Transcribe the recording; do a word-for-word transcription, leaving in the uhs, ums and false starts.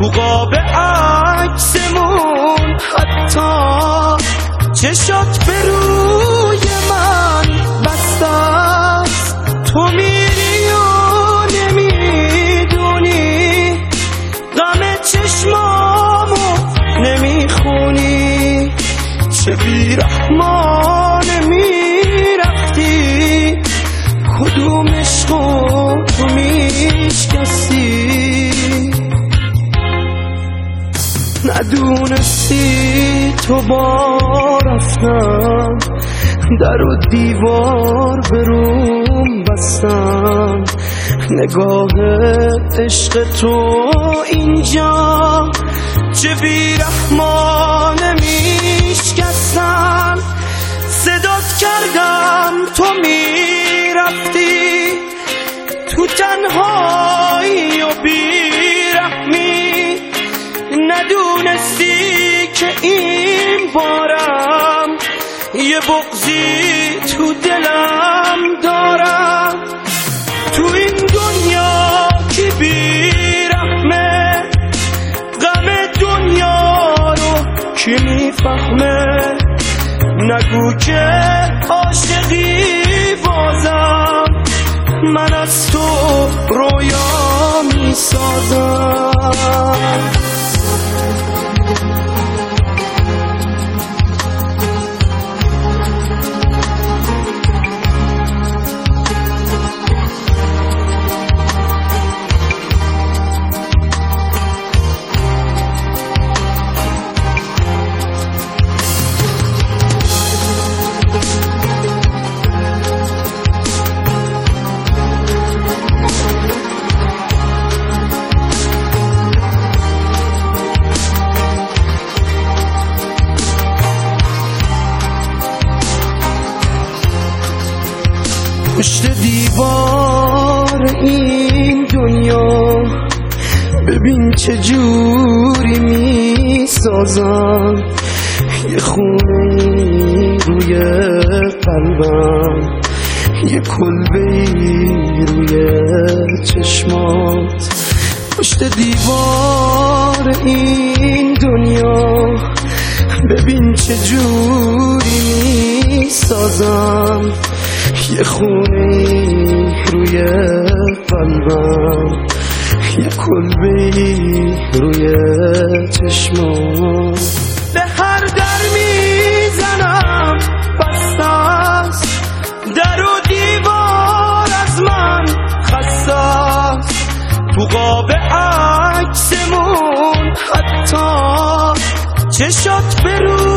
تو قاب عکسمون، حتی چشات به روی من بسته است. تو میری و نمیدونی، غم چشمامو نمیخونی. چه بیرحمانه میرفتی، کدوم عشقو تو میشکستی. ندونستی تو با رفتم، در و دیوار به روم بستم. نگاه عشق تو اینجا چه بیرحمانه میشکستم. صدات کردم تو میرفتی، تو تنهایی و بیرحمی. ندونستی که این بارم یه بغضی تو دلم دارم. تو این دنیا کی بیرحمه، غم دنیا رو کی میفهمه. نگو که عاشقی بازم، من از تو رویا میسازم. پشت دیوار این دنیا ببین چه جوری می سازم. یه خونه روی قلبم، یه کلبه روی چشمات. پشت دیوار این دنیا ببین چه جوری می سازم. یه خونه روی قلبم، یه کلبه روی چشمام. به هر در میزنم بسته است، در و دیوار از من خسته است. تو قاب عکسمون، حتی چشات به روی